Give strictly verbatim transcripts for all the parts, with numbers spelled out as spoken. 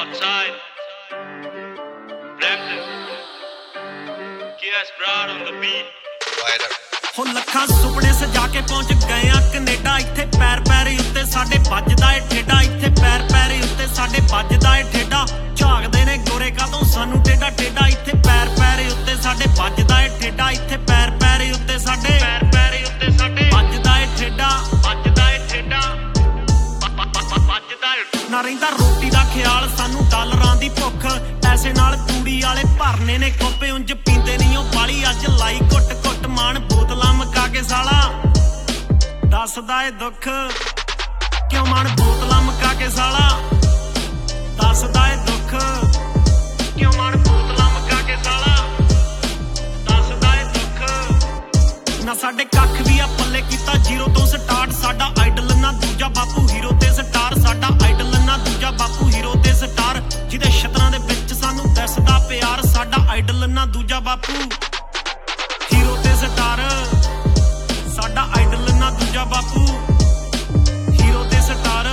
outside. Brampton. K S Brown on the beat. Wider. ਹੋ ਲੱਖਾਂ ਸੁਪਨੇ ਸਜਾ ਕੇ ਪਹੁੰਚ ਗਏ ਆ ਕੈਨੇਡਾ। ਇੱਥੇ ਪੈਰ ਪੈਰੇ ਉੱਤੇ ਸਾਡੇ ਵੱਜਦਾ ਏ ਠੇਡਾ। ਇੱਥੇ ਪੈਰ ਪੈਰੇ ਉੱਤੇ ਸਾਡੇ ਵੱਜਦਾ ਏ ਠੇਡਾ। ਝਾਕਦੇ ਨੇ ਗੋਰੇ ਕਾਤੋਂ ਸਾਨੂੰ ਟੇਡਾ ਟੇਡਾ। ਇੱਥੇ ਪੈਰ ਪੈਰੇ ਉੱਤੇ ਸਾਡੇ ਵੱਜਦਾ ਏ ਠੇਡਾ। ਇੱਥੇ ਪੈਰ ਪੈਰੇ ਉੱਤੇ ਸਾਡੇ ਪੈਰ ਪੈਰੇ ਉੱਤੇ ਸਾਡੇ ਵੱਜਦਾ ਏ ਠੇਡਾ ਵੱਜਦਾ ਏ ਠੇਡਾ ਵੱਜਦਾ ਏ। ਨਾ ਰਹਿੰਦਾ ਰੋਟੀ ਦਾ ਖਿਆਲ ਸਾਨੂੰ ਡਾਲਰਾਂ ਦੀ ਭੁੱਖ। ਪੈਸੇ ਨਾਲ ਤੂੜੀ ਵਾਲੇ ਭਰਨੇ ਨੇ ਖੋਪੇ। ਉਂਝ ਪੀਂਦੇ ਨਹੀਂ ਉਹ ਬਾਲੀ ਅੱਜ ਲਾਈ ਘੁੱਟ ਘੁੱਟ ਮਾਣ ਬੋਤਲਾਂ ਮਕਾ ਕੇ ਸਾਲਾ ਦੱਸਦਾ ਏ ਦੁੱਖ। ਕਿਉਂ ਮਾਣ ਬੋਤਲਾਂ ਮਕਾ ਕੇ ਸਾਲਾ ਦੱਸਦਾ ਏ ਦੁੱਖ। ਕਿਉਂ ਮਾਣ ਬੋਤਲਾਂ ਮਕਾ ਕੇ ਸਾਲਾ ਦੱਸਦਾ ਏ ਦੁੱਖ। ਨਾ ਸਾਡੇ ਕੱਖ ਵੀ ਆ ਪੱਲੇ ਕੀਤਾ ਜ਼ੀਰੋ ਤੋਂ ਸਟਾਰਟ। ਸਾਡਾ ਆਈਡਲ ਨਾ ਦੂਜਾ ਬਾਪੂ ਹੀਰੋ ਤੇ ਸਟਾਰ। ਸਾਡਾ ਆਈਡਲ ਨਾ ਦੂਜਾ ਬਾਪੂ ਹੀਰੋ ਤੇ ਸਟਾਰ। ਜਿਹਦੇ ਛਤਰਾਂ ਦੇ ਵਿੱਚ ਸਾਨੂੰ ਦਿਸਦਾ ਪਿਆਰ। ਸਾਡਾ ਆਈਡਲ ਨਾ ਦੂਜਾ ਬਾਪੂ ਹੀਰੋ ਤੇ ਸਟਾਰ। ਸਾਡਾ ਆਈਡਲ ਨਾ ਦੂਜਾ ਬਾਪੂ ਹੀਰੋ ਤੇ ਸਟਾਰ।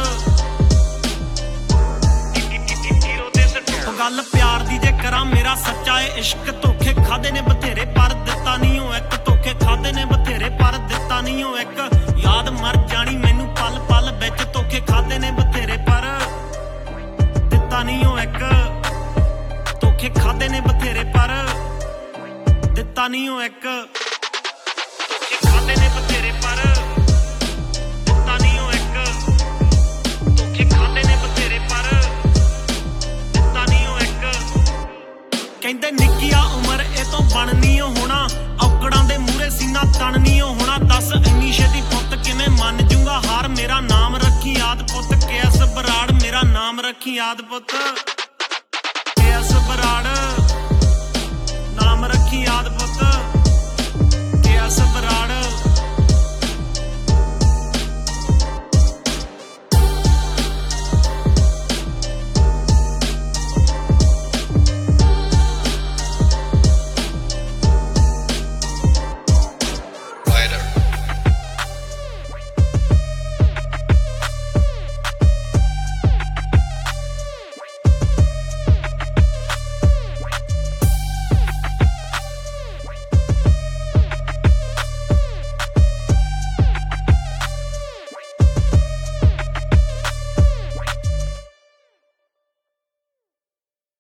ਹੀਰੋ ਤੇ ਸਟਾਰ। ਉਹ ਗੱਲ ਪਿਆਰ ਦੀ ਜੇ ਕਰਾਂ ਮੇਰਾ ਸੱਚਾ ਏ ਇਸ਼ਕ। ਧੋਖੇ ਖਾਦੇ ਨੇ ਬਥੇਰੇ ਪਰ ਦਿੱਤਾ ਨਹੀਂ ਉਹ ਇੱਕ। ਧੋਖੇ ਖਾਦੇ ਨੇ ਬਥੇਰੇ ਪਰ ਦਿੱਤਾ ਨਹੀਂ ਉਹ ਇੱਕ। ਯਾਦ ਮਰ ਜਾਣੀ ਮੈਨੂੰ ਪਲ ਪਲ ਵਿੱਚ। ਧੋਖੇ ਖਾਦੇ ਨੇ ਬਥੇਰੇ ਪਰ ਦਿੱਤਾ ਨਹੀਂ ਉਹ ਇੱਕ। ਧੋਖੇ ਖਾਦੇ ਨੇ ਬਥੇਰੇ ਪਰ ਦਿੱਤਾ ਨਹੀਂ ਉਹ ਇੱਕ। ਧੋਖੇ ਖਾਦੇ ਨੇ ਬਥੇਰੇ ਪਰ ਦਿੱਤਾ ਨਹੀਂ ਉਹ ਇੱਕ। ਧੋਖੇ ਖਾਦੇ ਨੇ ਬਥੇਰੇ ਪਰ ਦਿੱਤਾ ਨਹੀਂ ਉਹ ਇੱਕ। ਕਹਿੰਦੇ ਨਿੱਕੀ ਆ ਉਮਰ ਇਹ ਤੋਂ ਬਣਨੀ ਓ ਹੋਣਾ। ਔਕੜਾਂ ਦੇ ਮੂਹਰੇ ਸੀਨਾ ਤਣਨੀ ਓ ਹੋਣਾ। ਦੱਸ ਇੰਨੀ ਛੇਤੀ ਪੁੱਤ ਕਿਵੇਂ ਮੰਨ ਜੂੰਗਾ ਹਾਰ। ਮੇਰਾ ਨਾਮ ਰੱਖੀ ਯਾਦ ਪੁੱਤ ਕੇ ਐਸ ਬਰਾੜ। ਮੇਰਾ ਨਾਮ ਰੱਖੀ ਯਾਦ ਪੁੱਤ ਕੇ ਐਸ ਬਰਾੜ। ਨਾਮ ਰੱਖੀ ਯਾਦ।